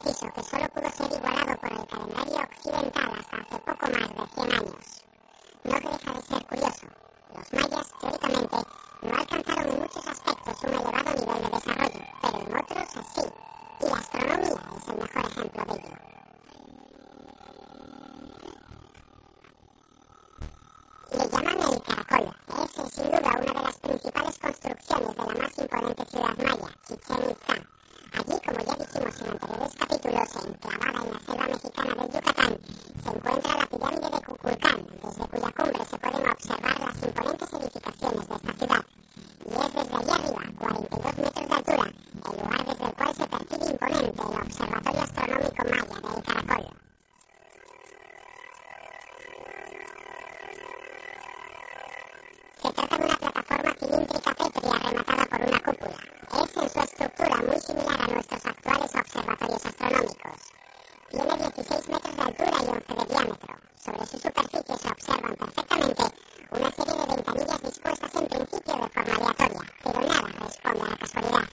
preciso que solo pudo ser igualado por el calendario occidental hasta hace poco más de 100 años. No deja de ser curioso. Los mayas, teóricamente, no alcanzaron en muchos aspectos un elevado nivel de desarrollo, pero en otros sí, y la astronomía es el mejor ejemplo de ello. Le llaman el caracol. Es sin duda una de las principales construcciones de la más imponente ciudad maya, Chichén Itzá. Allí, como ya dijimos en anteriores capítulos, enclavada en la selva mexicana del Yucatán, se encuentra la pirámide de Kukulcán, desde cuya cumbre se pueden observar las imponentes edificaciones de esta ciudad. Y es desde allí arriba, 42 metros de altura, el lugar desde el cual se percibe imponente el Observatorio Astronómico Maya del Caracol. Se trata de una plataforma cilíndrica pétrea rematada por una cúpula. Es en su estructura muy similar a nuestros actuales observatorios astronómicos. Tiene 16 metros de altura y 11 de diámetro. Sobre su superficie se observan perfectamente una serie de ventanillas dispuestas en principio de forma aleatoria, pero nada responde a la casualidad.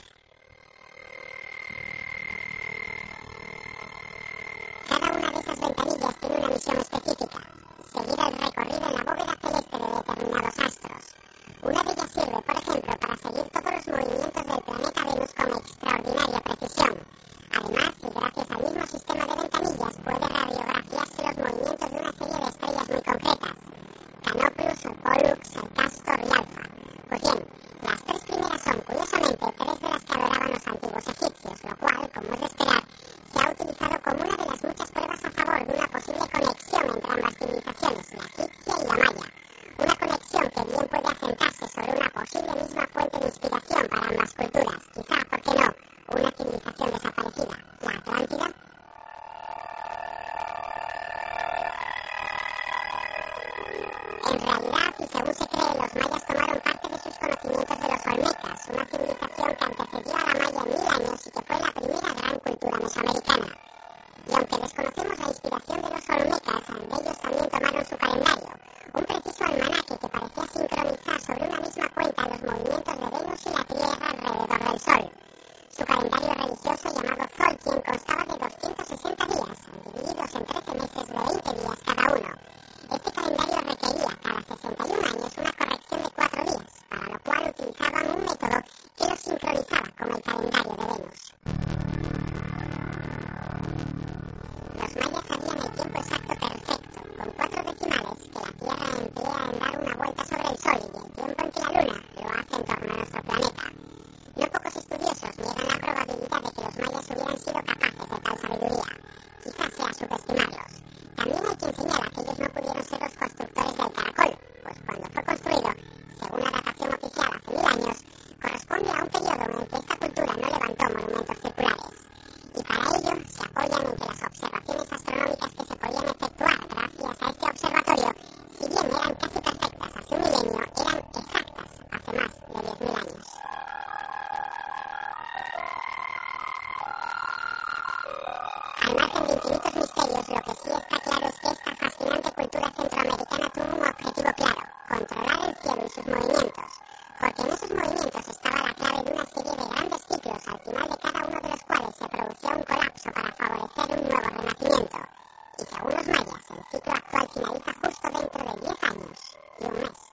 Cada una de esas ventanillas tiene una misión específica: seguir el recorrido en la bóveda celeste de determinados astros. Una de ellas sirve, por ejemplo, para seguir todos los movimientos del planeta Venus con extraordinaria precisión. Además, y gracias al mismo sistema de ventanillas, puede radiografiarse los movimientos de una serie de estrellas muy concretas: Canopus, Pollux, Castor y Alpha. Pues bien, las tres primeras son, curiosamente, tres de las que adoraban los antiguos egipcios, lo cual, como es de esperar, se ha utilizado como una de las muchas pruebas a favor de una posible conexión entre ambas civilizaciones, la egipcia y la maya. Una conexión que bien puede asentarse sobre una posible misma fuente de inspiración para ambas culturas. Quizá, ¿por qué no?, una civilización desaparecida, la Atlántida. En realidad, y según se cree, los mayas tomaron parte de sus conocimientos de los olmecas, una civilización que antecedió a la maya en 1000 años y que fue la primera gran cultura mesoamericana. Y aunque desconocemos la inspiración de los olmecas, ellos también tomaron su calendario, un preciso almanaque que parecía sincronizar sobre una misma cuenta los movimientos de Venus y la Tierra alrededor del Sol. Su calendario religioso, llamado Tzolk'in, constaba de 260 días, divididos en 13 meses de 20 días cada uno. Este calendario requería cada 61 años una corrección de 4 días, para lo cual utilizaban un método que los sincronizaba con el calendario de Venus. Los mayas sabían el tiempo exacto perfecto, con 4 decimales, que la Tierra emplea en dar una vuelta sobre el Sol y el tiempo en que la Luna lo hace en torno a nuestro planeta. No pocos estudiosos niegan la probabilidad de que los mayas hubieran sido capaces de tal sabiduría. Quizás sea subestimarlos. También hay quien señala que ellos no pudieron ser los constructores del caracol, pues cuando fue construido, según la datación oficial hace 1000 años, corresponde a un periodo en el que esta cultura no levantó monumentos circulares. Y para ello se apoyan en que las observaciones astronómicas que se podían efectuar gracias a este observatorio, si bien eran casi perfectas hace un milenio, eran exactas hace más de 10.000 años. Al margen de infinitos misterios, lo que sí está claro es que esta fascinante cultura centroamericana tuvo un objetivo claro: controlar el cielo y sus movimientos, porque en esos movimientos estaba la clave de una serie de grandes ciclos, al final de cada uno de los cuales se producía un colapso para favorecer un nuevo renacimiento. Y según los mayas, el ciclo actual finaliza justo dentro de 10 años y un mes.